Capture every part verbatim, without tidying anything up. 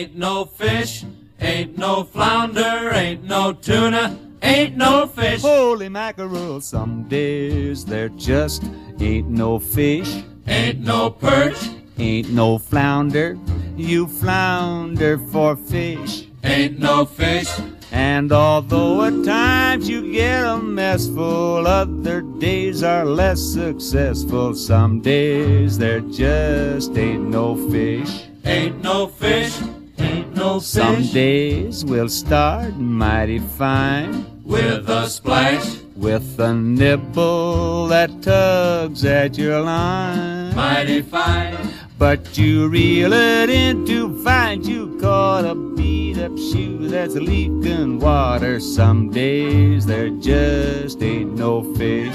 ain't no fish, ain't no flounder, ain't no tuna, ain't no fish. Holy mackerel, some days there just ain't no fish. Ain't no perch, Ain't no flounder, you flounder for fish. ain't no fish. And although at times you get a messful, other days are less successful. Some days there just ain't no fish. Ain't no fish, ain't no fish. Some days we'll start mighty fine, with a splash, with a nibble that tugs at your line. mighty fine. But you reel it in to find you caught a beat-up shoe that's leaking water. Some days there just ain't no fish.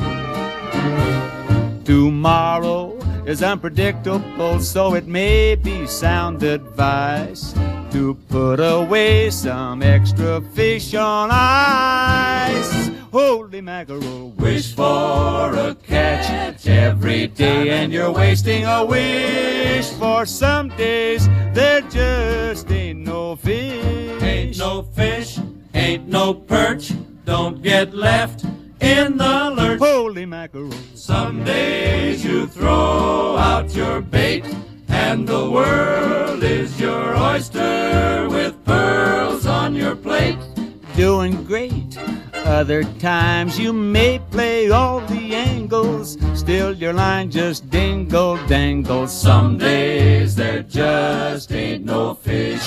Tomorrow is unpredictable, so it may be sound advice to put away some extra fish on ice. Holy mackerel, Wish for a catch every day, and you're wasting a wish. For some days there just ain't no fish. Ain't no fish, ain't no perch. Don't get left in the lurch. Holy mackerel, Some days you throw out your bait, and the world is your oyster with pearls on your plate. doing great. Other times you may play all the angles, still your line just dingle dangle. Some days there just ain't no fish.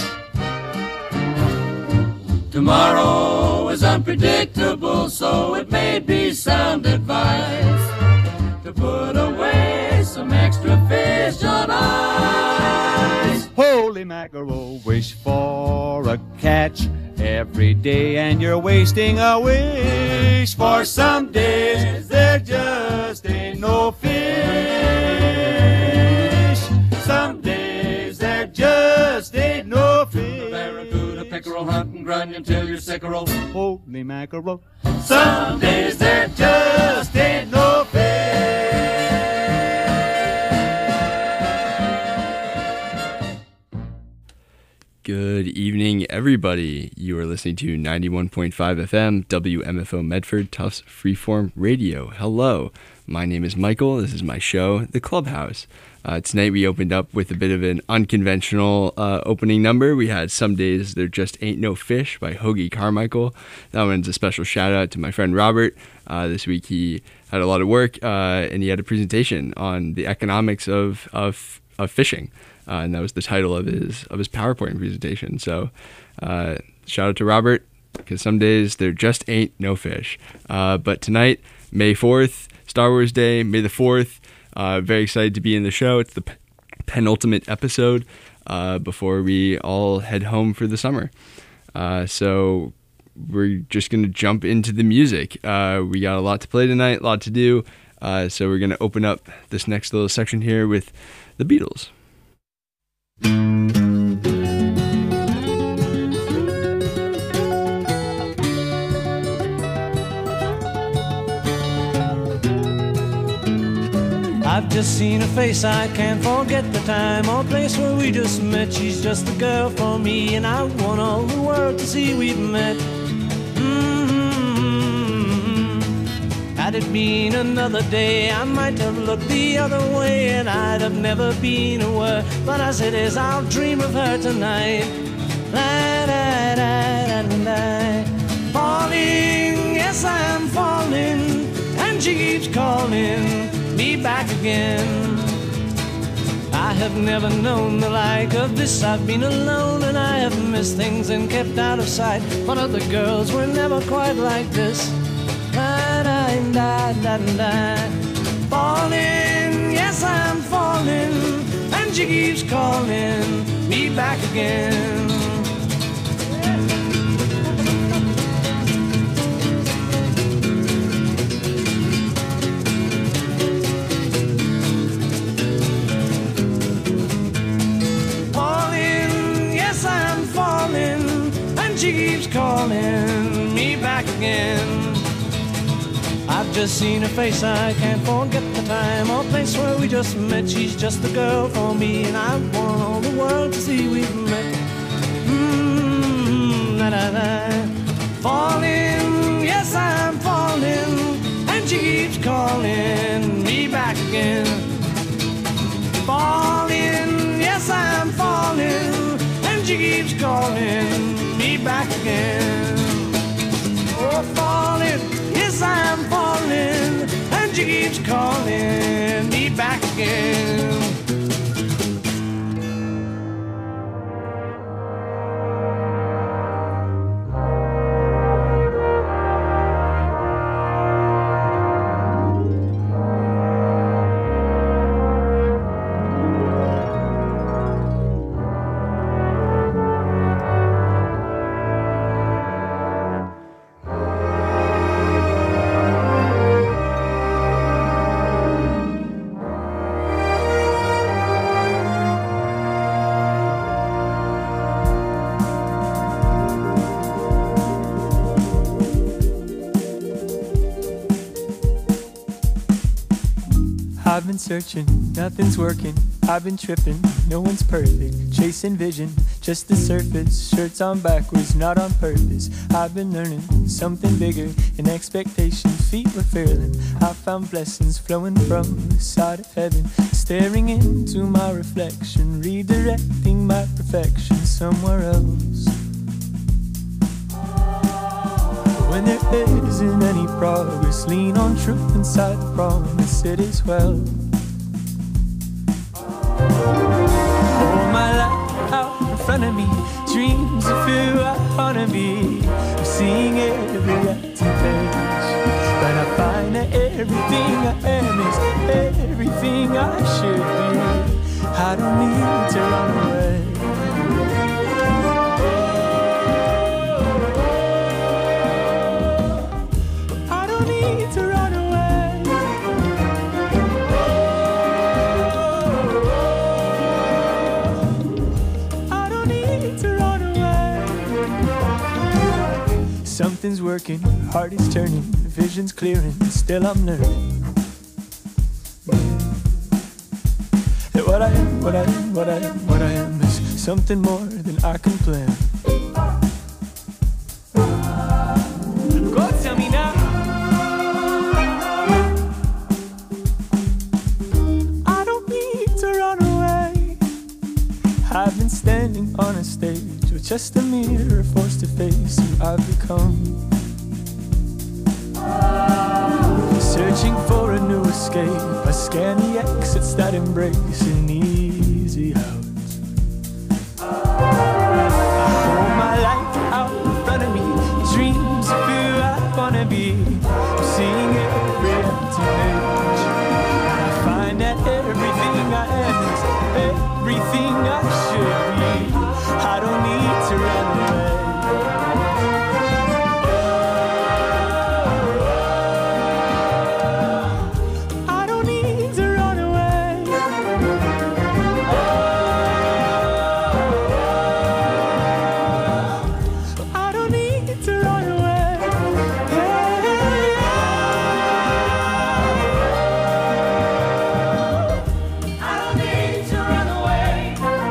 Tomorrow is unpredictable, so it may be sound advice to put away some extra fish on ice. Holy mackerel, wish for a catch every day, and you're wasting a wish. For some days there just ain't no fish. Some days there just ain't no fish. Barracuda, pickerel, hunt and grunt until you're sick of roll. Holy mackerel, Some days there just ain't no fish. Good evening, everybody. You are listening to ninety-one point five F M, W M F O Medford, Tufts Freeform Radio. Hello, my name is Michael. This is my show, The Clubhouse. Uh, tonight we opened up with a bit of an unconventional uh, opening number. We had Some Days There Just Ain't No Fish by Hoagie Carmichael. That one's a special shout out to my friend Robert. Uh, this week he had a lot of work uh, and he had a presentation on the economics of, of, of fishing. Uh, and that was the title of his of his PowerPoint presentation. So uh, shout out to Robert, because some days there just ain't no fish. Uh, but tonight, May fourth, Star Wars Day, May the fourth. Uh, very excited to be in the show. It's the p- penultimate episode uh, before we all head home for the summer. Uh, so we're just going to jump into the music. Uh, we got a lot to play tonight, a lot to do. Uh, so we're going to open up this next little section here with the Beatles. I've just seen her face, I can't forget the time or place where we just met. She's just the girl for me, and I want all the world to see we've met. Mm-hmm. Had it been another day, I might have looked the other way, and I'd have never been aware. But as it is, I'll dream of her tonight. La, da, da, da, da, da. Falling, yes, I am falling, and she keeps calling me back again. I have never known the like of this. I've been alone and I have missed things and kept out of sight, but other girls were never quite like this. Da, da, da, da, da. Falling, yes, I'm falling, and she keeps calling me back again. She keeps calling me back again. I've just seen her face, I can't forget the time or place where we just met. She's just the girl for me, and I want all the world to see we've met. na-na-na. Falling, yes, I'm falling, and she keeps calling me back again. Falling, yes, I'm falling, and she keeps calling me back again. Oh, falling, yes, I'm falling, and she keeps calling me back again. I've been searching, nothing's working. I've been tripping, no one's perfect. Chasing vision, just the surface. Shirts on backwards, not on purpose. I've been learning something bigger. In expectations, feet were failing. I found blessings flowing from the side of heaven. Staring into my reflection, redirecting my perfection somewhere else. When there isn't any progress, lean on truth inside the promise it is well. Hold my life out in front of me, dreams of who I wanna be. I'm seeing every empty page, but I find that everything I am is everything I should be. I don't need to run away. To run away. I don't need to run away. Something's working, heart is turning, vision's clearing, still I'm learning. That what I am, what I am, what I am, what I am is something more than I can plan. Go tell me now. I've been standing on a stage with just a mirror forced to face who I've become. Searching for a new escape, I scan the exits that embrace an easy out. I hold my life out in front of me, dreams of who I wanna be. I'm seeing every empty page, and I find that everything I am is everything I should be. I don't need to run away. I don't need to run away. I don't need to run away. I don't need to run away.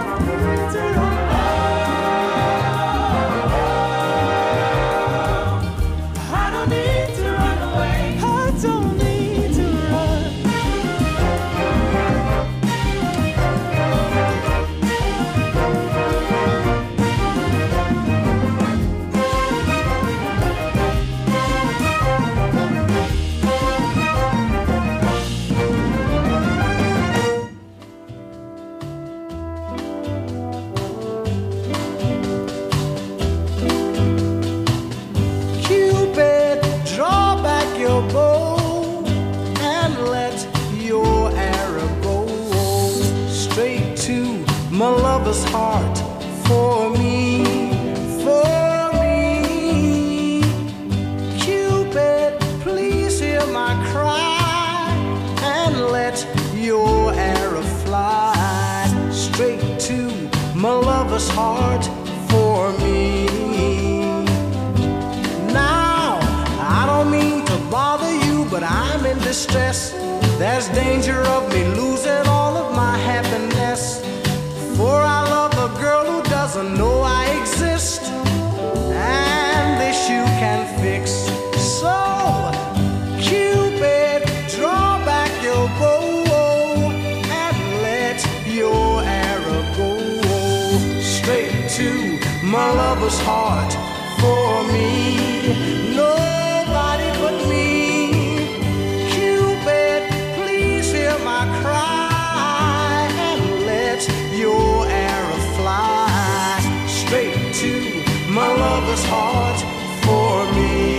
I don't need to run away. I don't need to run. Cupid, draw back your bow and let your arrow go straight to my lover's heart. For me, for me, Cupid, please hear my cry and let your arrow fly straight to my lover's heart. For me. Now, I don't mean to bother you, but I'm in distress. There's danger of me losing all of my happiness. For I love a girl who doesn't know I exist. lover's heart for me. Nobody but me. Cupid, please hear my cry and let your arrow fly straight to my lover's heart for me.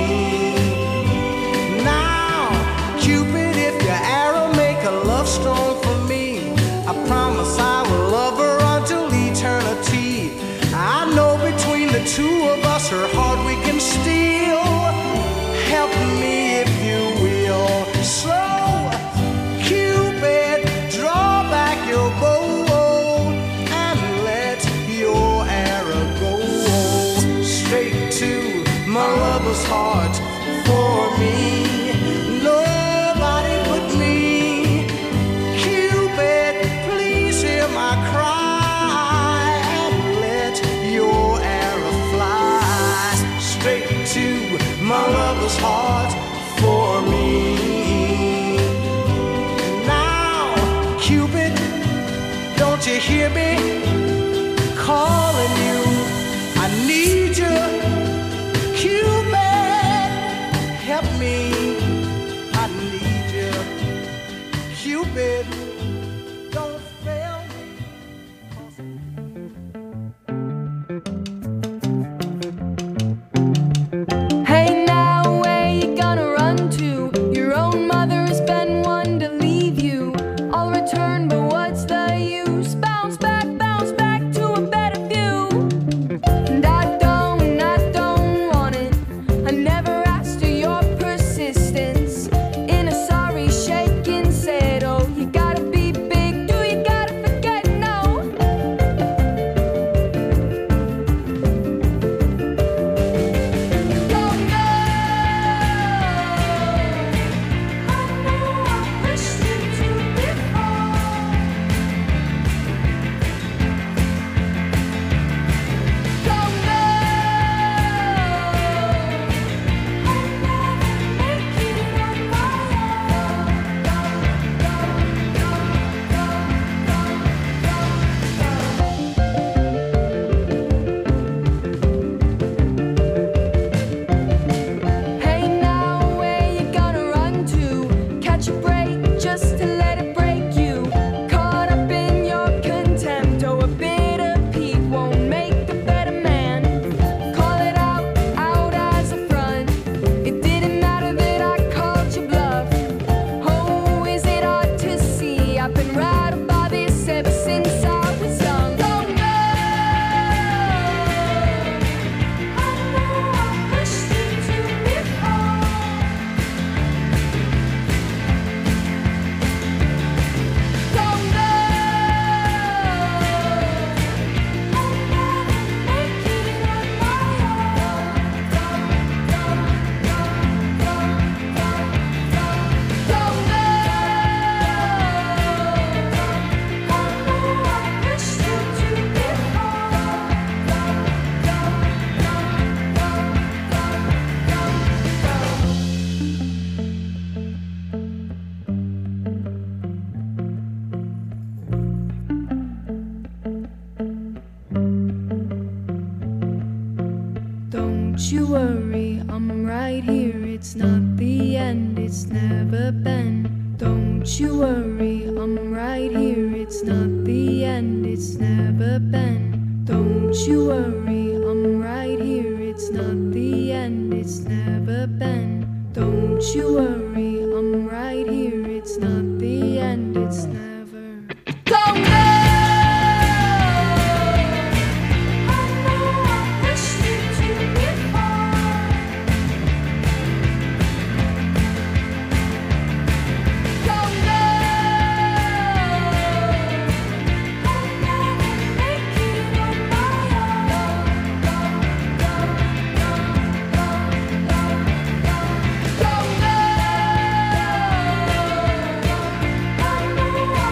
Now, Cupid, if your arrow make a love stone for me, I promise I will love her until eternity. I know between the two of us her heart we can steal. Help me if you will. So, Cupid, draw back your bow and let your arrow go straight to my lover's heart for me. Nobody but me. Cupid, please hear my cry and let your arrow fly straight to my lover's heart for me. Now, Cupid, don't you hear me calling you? I need you. Cupid, help me. I need you. Cupid, don't fail me. Hey now, where you gonna run to? Your own mother has been one to leave you. I'll return, but what's the use? Bounce back, bounce back to a better view. And I don't, I don't want it. I never asked for your persistence. In a sorry shaking said, oh, you gotta be big, do you gotta forget? No. Don't know. I know I pushed you to before. Don't know. I'll never make it on my own. Hey now, where you gonna run to? Catch a break just to let it break you. Caught up in your contempt, oh, a bitter peak won't make a better man. Call it out, out as a front. It didn't matter that I called you bluff. Oh, is it hard to see? I've been right about this ever since I was young. Don't know. I know I pushed you to before. Don't know. I'll never make it on my own. Don't know. I know I pushed you to Don't you worry, I'm right here. It's not the end, it's never been. Don't you worry, I'm right here. It's not the end, it's never been. Don't you worry, I'm right here. It's not the end, it's never been. Don't you worry, I'm right here. It's not the end, it's never. Don't know. I know I pushed you to before. Don't know. I'll never make it on my own. Don't know. I know I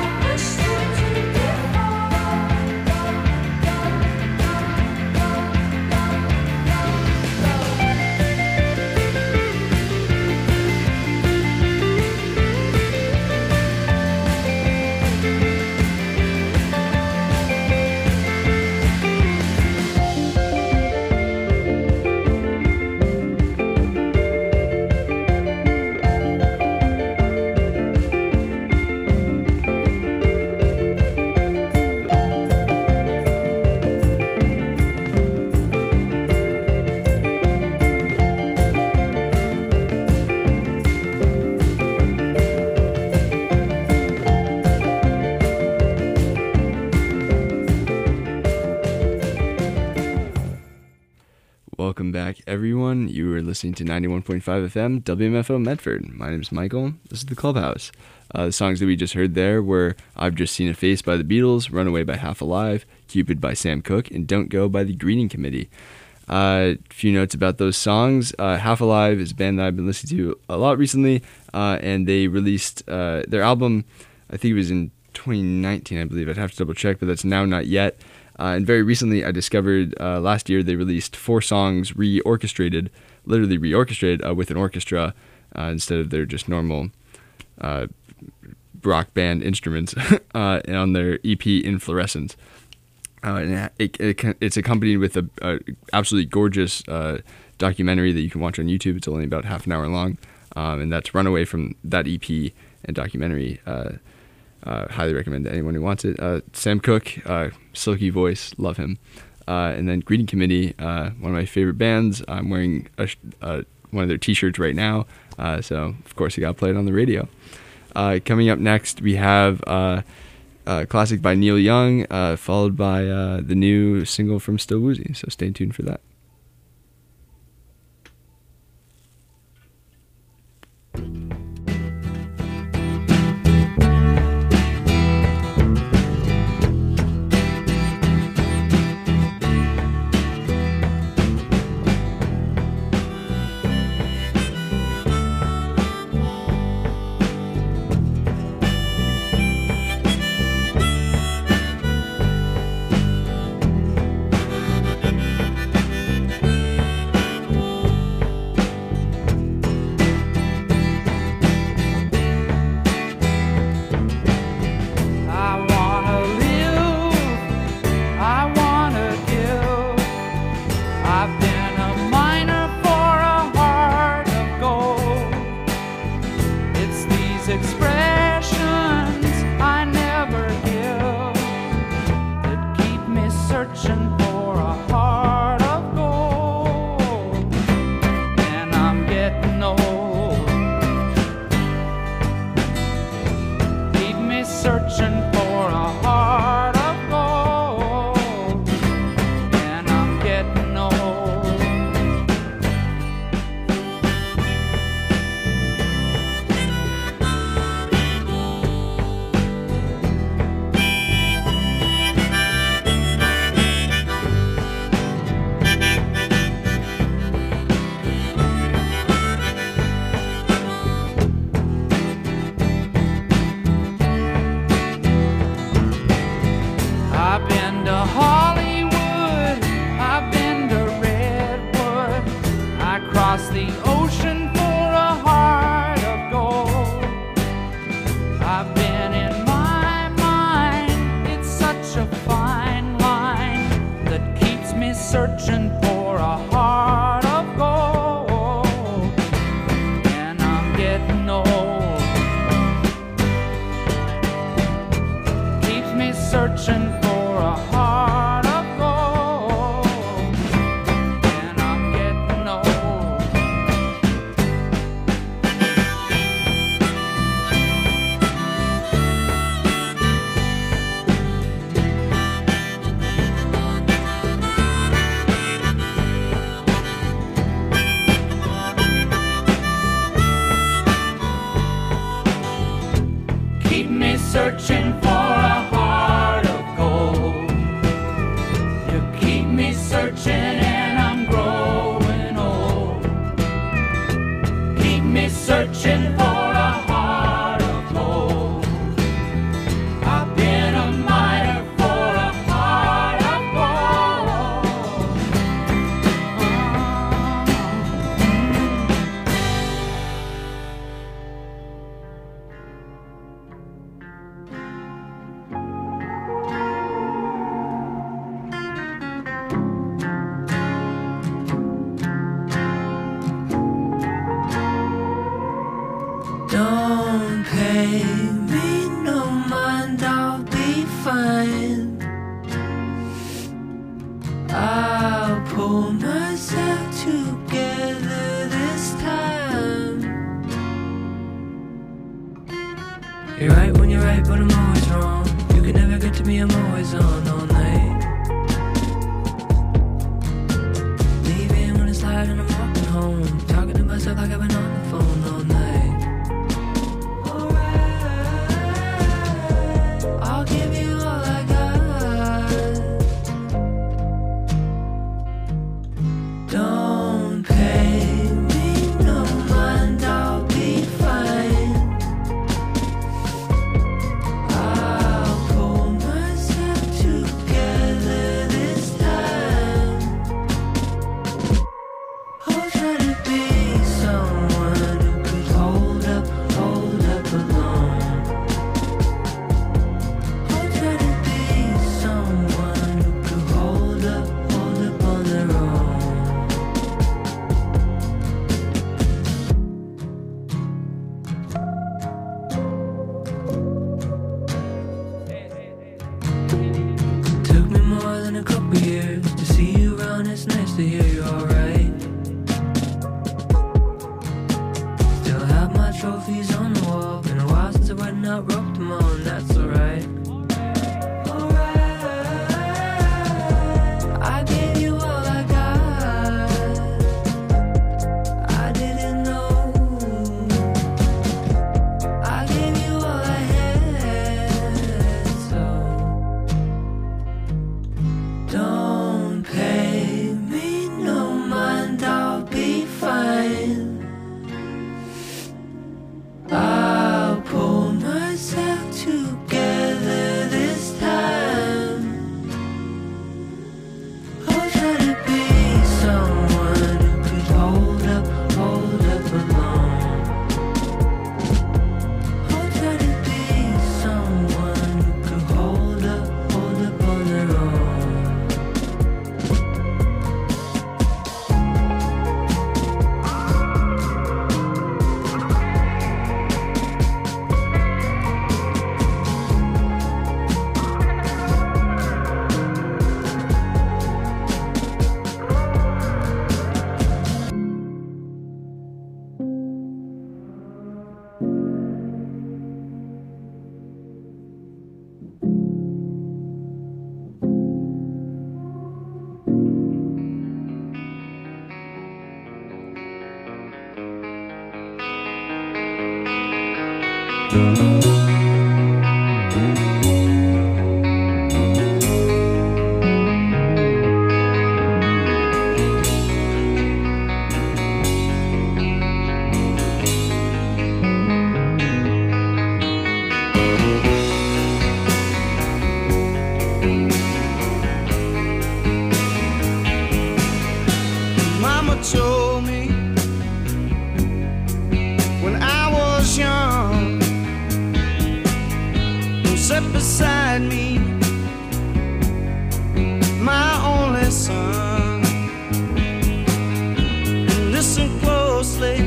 Welcome back, everyone. You are listening to ninety-one point five F M, W M F O Medford. My name is Michael. This is the Clubhouse. Uh, the songs that we just heard there were I've Just Seen a Face by the Beatles, Runaway by Half Alive, Cupid by Sam Cooke, and Don't Go by the Greeting Committee. A uh, few notes about those songs. Uh, Half Alive is a band that I've been listening to a lot recently, uh, and they released uh, their album, I think it was in twenty nineteen, I believe. I'd have to double check, but that's Now Not Yet. Uh, and very recently, I discovered uh, last year they released four songs re-orchestrated, literally re-orchestrated uh, with an orchestra uh, instead of their just normal uh, rock band instruments uh, on their E P Inflorescence. Uh, and it, it, it's accompanied with a, a absolutely gorgeous uh, documentary that you can watch on YouTube. It's only about half an hour long, um, and that's Runaway from that E P and documentary. Uh, Uh, highly recommend to anyone who wants it. Uh, Sam Cooke, uh, silky voice, love him. Uh, and then Greeting Committee, uh, one of my favorite bands. I'm wearing a, uh, one of their t-shirts right now, uh, so of course I got to play it on the radio. Uh, coming up next, we have uh, a classic by Neil Young, uh, followed by uh, the new single from Still Woozy, so stay tuned for that. Searching for a heart of gold. You keep me searching and I'm growing old. Keep me searching for a heart of gold. I've been a miner for a heart of gold. Don't pay me no mind, I'll be fine. I'll pull myself together this time. You're right when you're right, but I'm always wrong. You can never get to me, I'm always on all night. Leaving when the to hear you're alright. Still have my trophies on the wall. Been a while since I went out, broke them all, and that's alright. I gave you all I got. I didn't know. I gave you all I had. So don't pay me no mind, I'll be fine. I'll pull myself together this time. I'll try to be someone who could hold up, hold up alone. I'll try to be someone who could hold up, hold up on their own. Mama told me when I was young, who sat beside me, my only son. Listen closely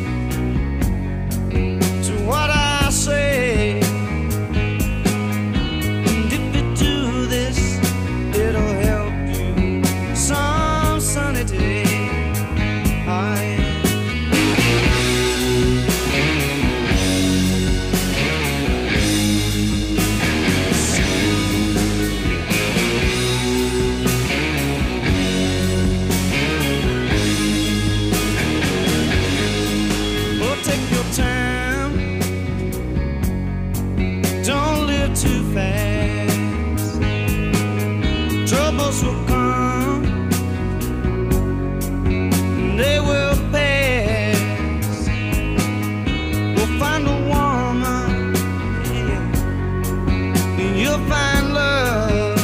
to what I say, and if you do this, it'll help you some sunny day. I well, take your time, don't live too fast. Troubles will come, they will pass. We'll find a woman, yeah, and you'll find love.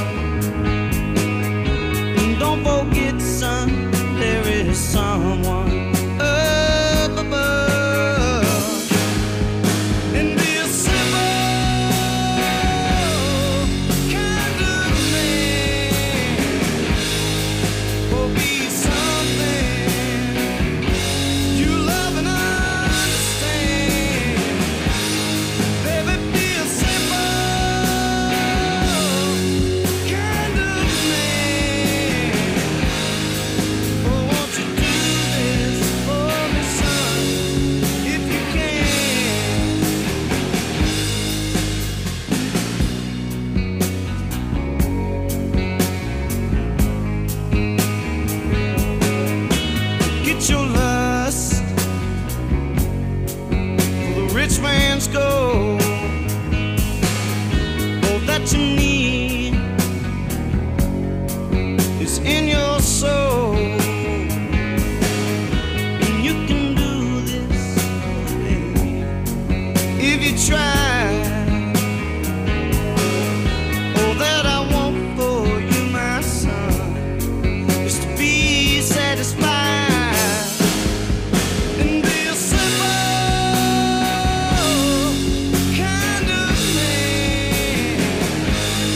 And don't forget, son, there is someone up above. And be a simple kind of man, or be something you love and understand. Baby, be a simple kind of man. Oh, won't you do this for me, son, if you can? Get your lust for the rich man's gold. All that you need is in your soul. And you can do this, baby, if you try. All that I want for you, my son, is to be satisfied and be a simple kind of man.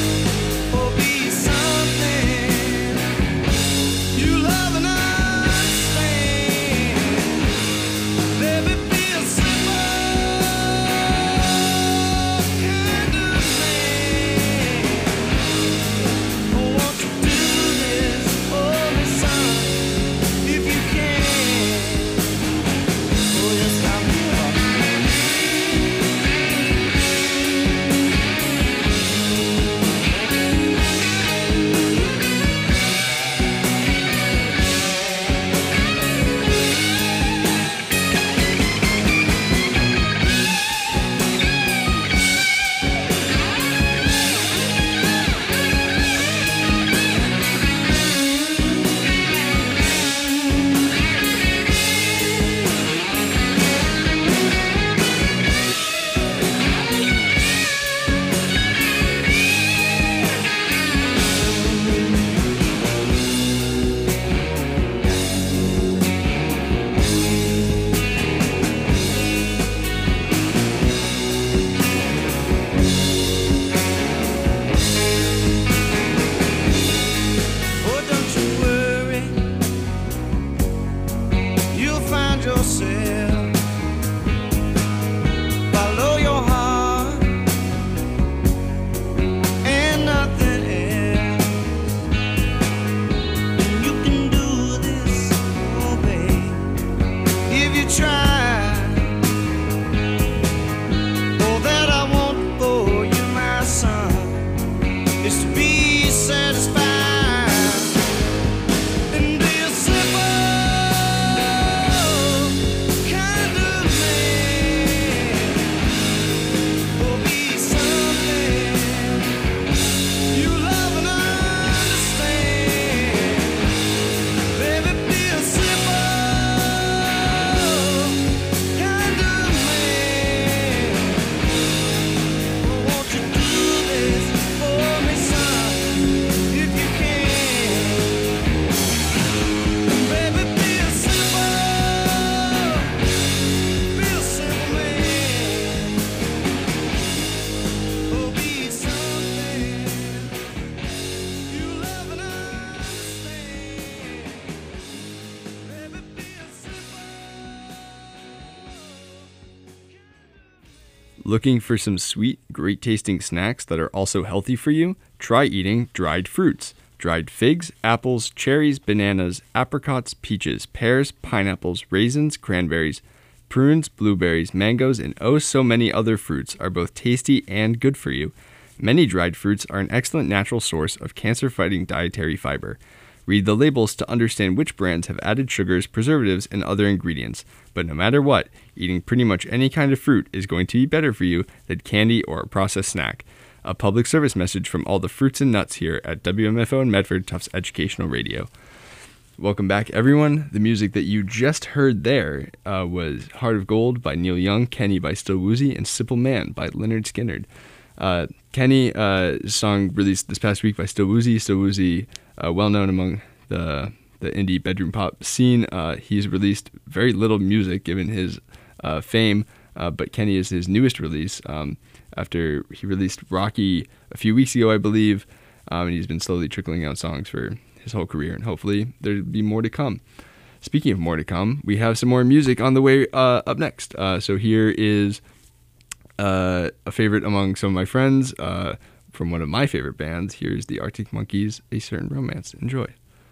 Looking for some sweet, great-tasting snacks that are also healthy for you? Try eating dried fruits. Dried figs, apples, cherries, bananas, apricots, peaches, pears, pineapples, raisins, cranberries, prunes, blueberries, mangoes, and oh so many other fruits are both tasty and good for you. Many dried fruits are an excellent natural source of cancer-fighting dietary fiber. Read the labels to understand which brands have added sugars, preservatives, and other ingredients. But no matter what, eating pretty much any kind of fruit is going to be better for you than candy or a processed snack. A public service message from all the fruits and nuts here at W M F O in Medford, Tufts Educational Radio. Welcome back, everyone. The music that you just heard there uh, was Heart of Gold by Neil Young, Kenny by Still Woozy, and Simple Man by Leonard Skinner. Uh, Kenny, uh, song released this past week by Still Woozy. Still Woozy, uh, well known among the the indie bedroom pop scene. Uh, he's released very little music given his uh, fame, uh, but Kenny is his newest release. Um, after he released Rocky a few weeks ago, I believe, um, and he's been slowly trickling out songs for his whole career, and hopefully there'll be more to come. Speaking of more to come, we have some more music on the way uh, up next. Uh, so here is uh, a favorite among some of my friends uh, from one of my favorite bands. Here's the Arctic Monkeys, A Certain Romance. Enjoy.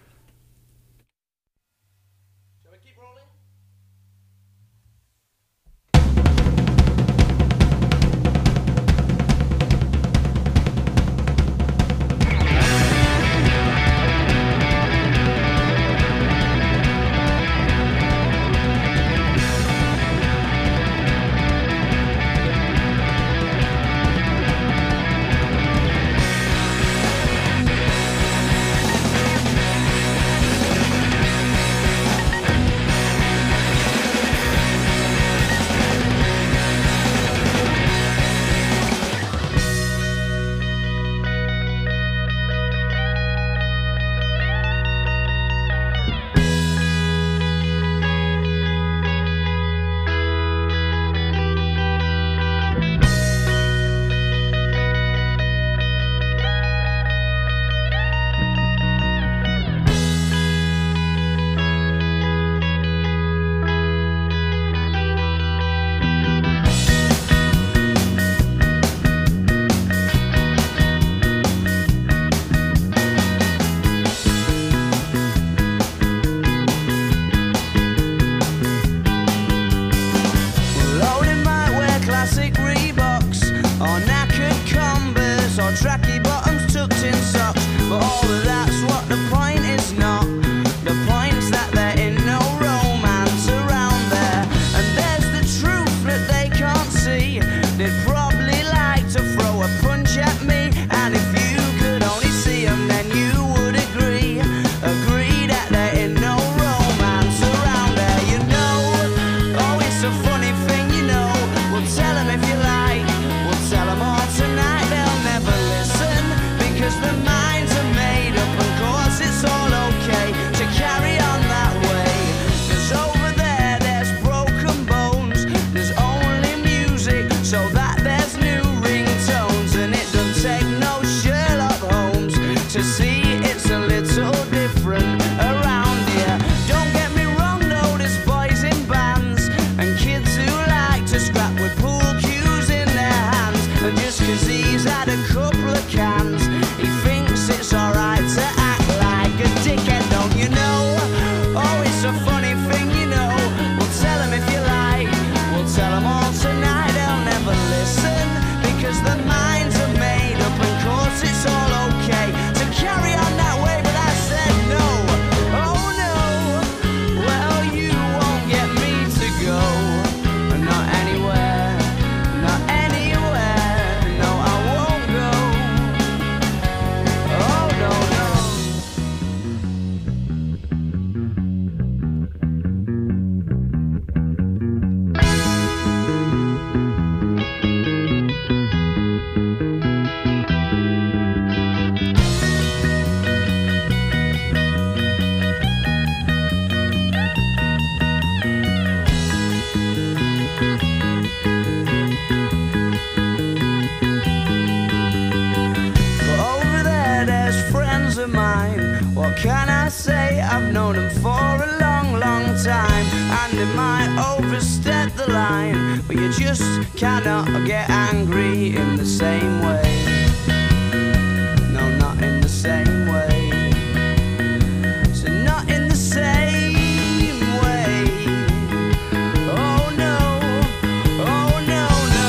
can I say? I've known him for a long, long time, and it might overstep the line. line, but you just cannot get angry in the same way. No, not in the same way. So not in the same way. Oh no, oh no, no.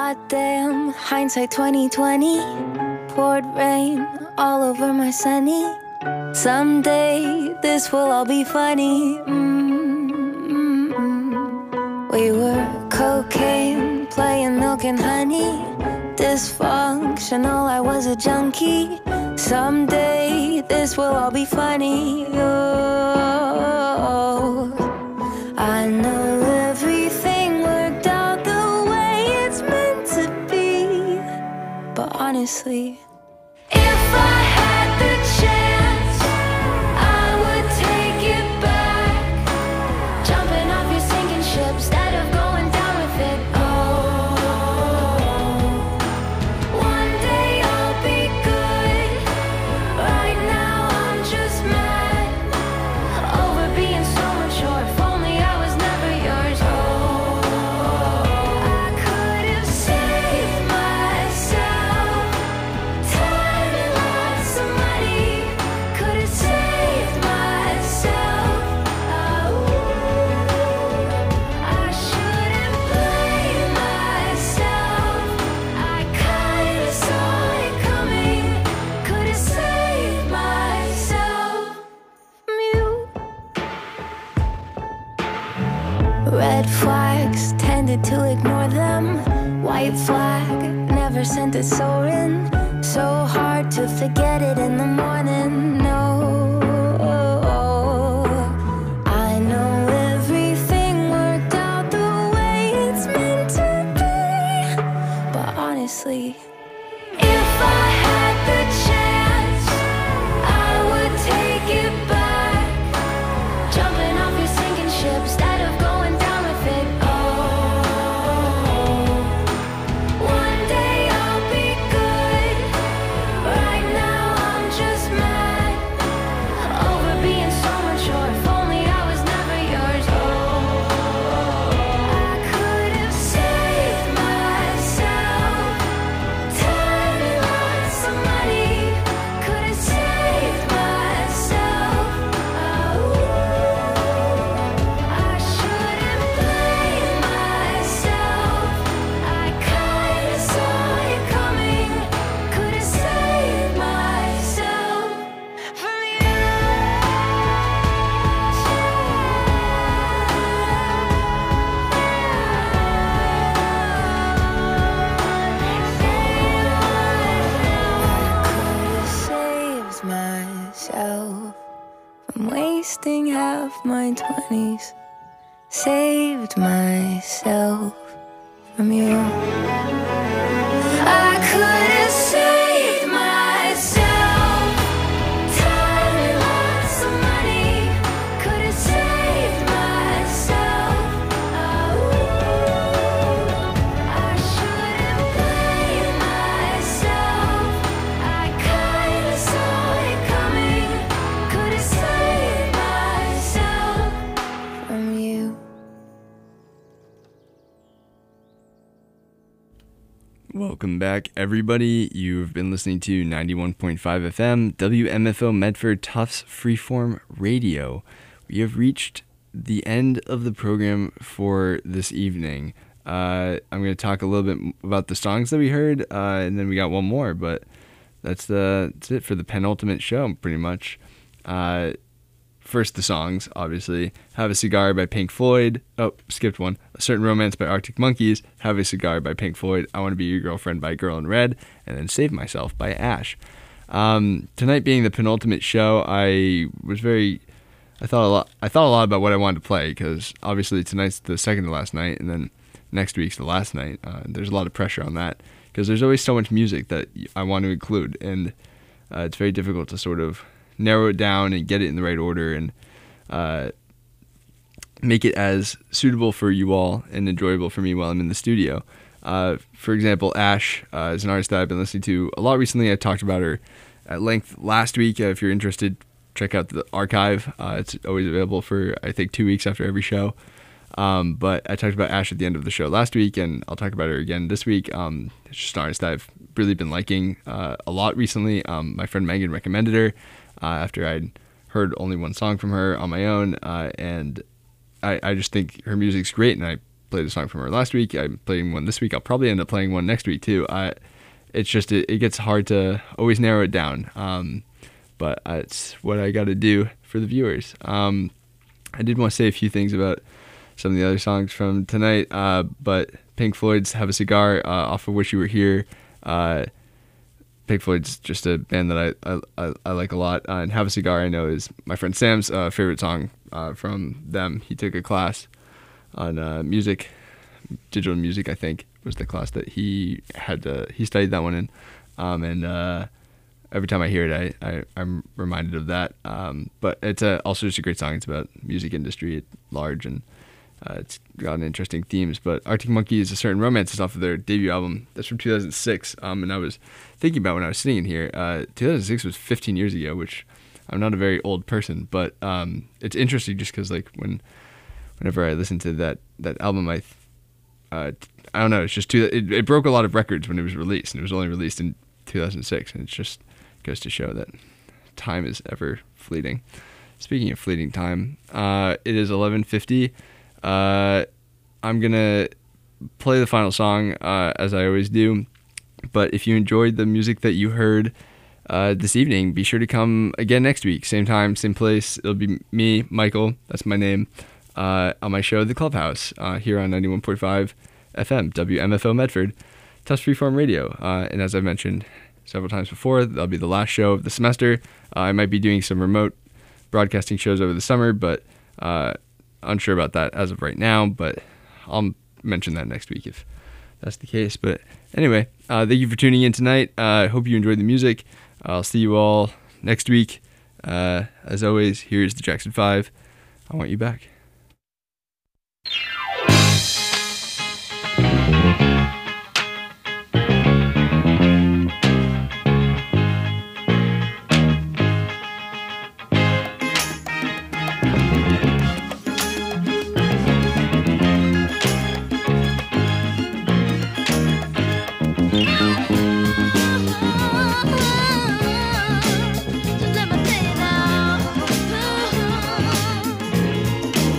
Goddamn, hindsight twenty twenty. Poured rain all over my sunny. Someday this will all be funny. Mm-mm-mm. We were cocaine, playing milk and honey. Dysfunctional, I was a junkie. Someday this will all be funny. Oh, I know everything worked out the way it's meant to be. But honestly, if I had the chance, I would take it back. Jumping off your sinking ship instead of going down with it. Oh, one day I'll be good. Right now I'm just mad over being so mature. If only I was never yours. Oh, I could have saved myself time and lots of money. Could have saved myself. Oh, I shouldn't blame myself. I kinda saw it coming. Could have saved myself. Mute. Red flags, tended to ignore them. White flag, never sent it soaring. So hard to forget it in the morning. No, I know everything worked out the way it's meant to be. But honestly, if I had the chance, I would take it back. Jumping off your sinking ship instead of going down with it. Oh, one day I'll be good. Right now I'm just mad over being so mature. If only I was never yours. Oh, I could have saved myself time and lots of money. Could have saved myself. Oh, I shouldn't blame myself. I kinda saw it coming. Could have saved myself from you. Could have saved myself from wasting half my twenties. Saved myself from you. I could have saved myself time and lots of money. Could have saved myself. Oh, I shouldn't blame myself. I kinda saw it coming. Could have saved myself from you. Welcome back, everybody. You've been listening to ninety-one point five F M, W M F O Medford Tufts Freeform Radio. We have reached the end of the program for this evening. Uh, I'm going to talk a little bit about the songs that we heard, uh, and then we got one more, but that's, the, that's it for the penultimate show, pretty much. Uh, First, the songs, obviously. Have a Cigar by Pink Floyd. Oh, skipped one. A Certain Romance by Arctic Monkeys. Have a Cigar by Pink Floyd. I Want to Be Your Girlfriend by Girl in Red. And then Save Myself by Ash. Um, tonight being the penultimate show, I was very... I thought a lot I thought a lot about what I wanted to play, because obviously tonight's the second to last night, and then next week's the last night. Uh, there's a lot of pressure on that, because there's always so much music that I want to include, and uh, it's very difficult to sort of narrow it down and get it in the right order and uh, make it as suitable for you all and enjoyable for me while I'm in the studio. Uh, for example, Ash uh, is an artist that I've been listening to a lot recently. I talked about her at length last week. Uh, if you're interested, check out the archive. Uh, it's always available for, I think, two weeks after every show. Um, but I talked about Ash at the end of the show last week, and I'll talk about her again this week. Um, it's just an artist that I've really been liking uh, a lot recently. Um, my friend Megan recommended her uh, after I'd heard only one song from her on my own, uh, and I, I just think her music's great, and I played a song from her last week. I'm playing one this week. I'll probably end up playing one next week too. I, it's just it, it gets hard to always narrow it down. Um, but it's what I got to do for the viewers. Um, I did want to say a few things about some of the other songs from tonight, uh, but Pink Floyd's "Have a Cigar" uh, off of "Wish You Were Here." Uh, Pink Floyd's just a band that I I, I like a lot, uh, and "Have a Cigar" I know is my friend Sam's uh, favorite song uh, from them. He took a class on uh, music, digital music, I think was the class that he had to, he studied that one in, um, and uh, every time I hear it, I, I I'm reminded of that. Um, but it's a, also just a great song. It's about music industry at large, and uh, it's got interesting themes. But Arctic Monkeys, "A Certain Romance" is off of their debut album. That's from two thousand six. Um, and I was thinking about when I was sitting in here, uh, two thousand six was fifteen years ago, which I'm not a very old person, but um, it's interesting just because like when, whenever I listen to that that album, I, uh, I don't know, it's just too, it, it broke a lot of records when it was released, and it was only released in two thousand six, and it just goes to show that time is ever fleeting. Speaking of fleeting time, uh, it is eleven fifty. Uh, I'm gonna play the final song uh, as I always do, but if you enjoyed the music that you heard uh, this evening, be sure to come again next week, same time, same place. It'll be me, Michael, that's my name, uh, on my show, The Clubhouse, uh, here on ninety-one point five F M, W M F O Medford, Tufts Freeform Radio. Uh, and as I mentioned several times before, that'll be the last show of the semester. Uh, I might be doing some remote broadcasting shows over the summer, but uh, unsure about that as of right now, but I'll mention that next week if that's the case. But anyway, uh, thank you for tuning in tonight. I uh, hope you enjoyed the music. I'll see you all next week. Uh, as always, here's the Jackson five. I Want You Back. Just let me say now.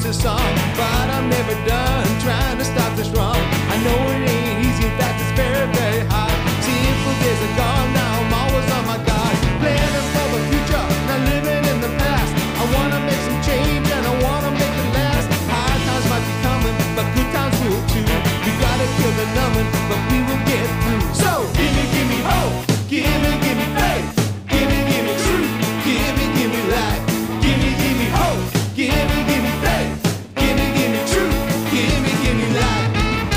this song, but I'm never done trying to stop this wrong. I know it ain't easy, in fact it's very, very hard. Simple days are gone, now I'm always on my guard. Planning for the future, not living in the past. I wanna make some change and I wanna make it last. Hard times might be coming, but good times will too. We gotta kill the numbing, but we will get through. So give me, give me hope, give me, give me faith, give me, give me truth, give me, give me life, give me, give me hope, give me, give me faith, give me, give me truth, give me, give me life.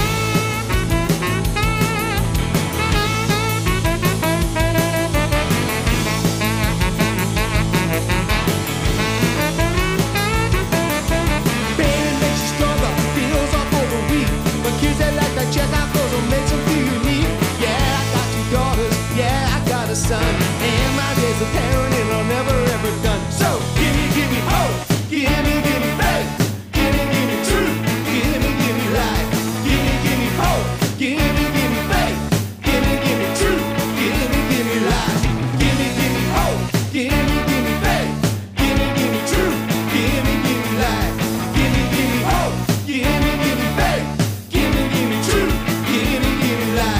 Pain makes you stronger, feels awful but weak, but kids that like that check out clothes will make them feel unique. Yeah, I got two daughters, yeah, I got a son, and my days of parenting are never ever done. So give me, give me hope, give me, give me faith, give me, give me truth, give me, give me life, give me, give me hope, give me, give me faith, give me, give me truth, give me, give me life, give me, give me hope, give me, give me faith, give me, give me truth, give me, give me life, give me, give me hope, give me, give me faith, give me, give me truth, give me, give me life.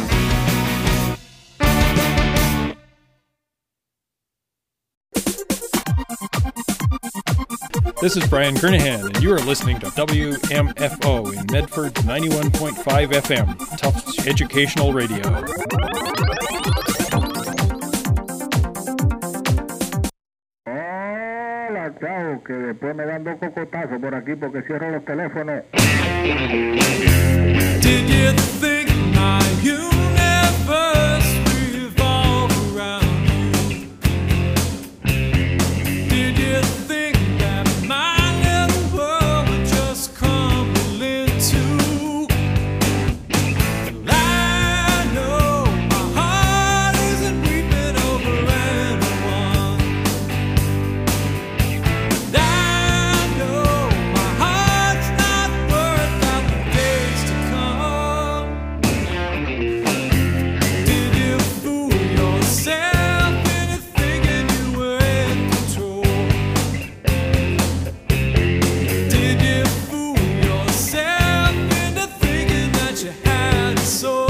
This is Brian Kernahan, and you are listening to W M F O in Medford's ninety-one point five F M, Tufts Educational Radio. Hola, chao, que después me dan dos cocotazos por aquí porque cierro los teléfonos. Did you think my universe revolved around you? Did you think that my little world would just crumble into? Well, I know my heart isn't weeping over anyone, and I know my heart's not worth out the days to come. Did you fool yourself into thinking you were in control? Did you fool yourself into thinking that you had a soul?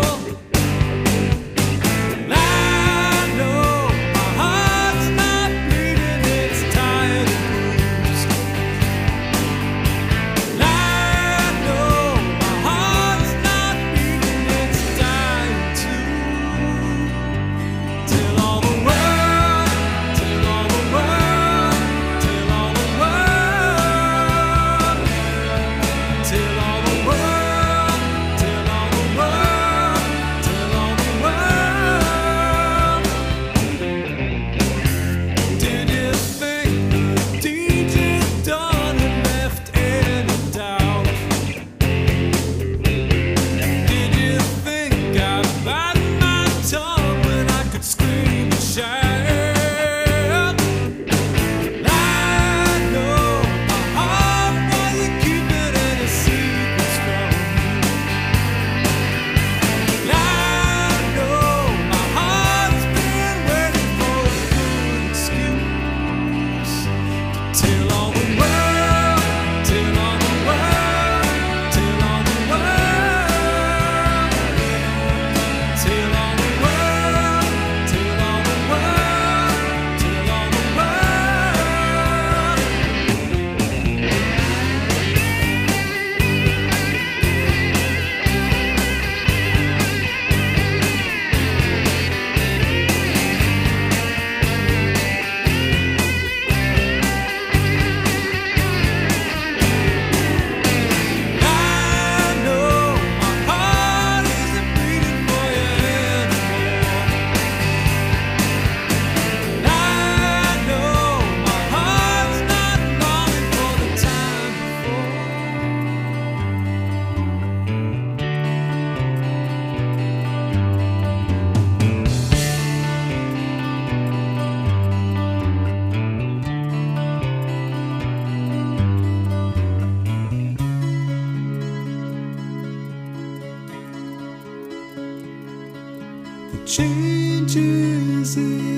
Well, I know my heart's not bleeding, it's tired and bruised. Well, I know my heart's not beating, it's dying too. Till all the world, till all the world, till all the world, till all the world, till all the world, till all the world. Did you think the deed you'd done had left any doubt? Did you think I bite my tongue when I could scream and shout? I know my heart wasn't keeping any secrets from me. I know my heart's been waiting for a good excuse to tell all the world, tell all the world, tell all the world, tell all the world, tell all the world, tell all the world. I know my heart isn't beating for you anymore. I know my heart's not longing for the time The changes in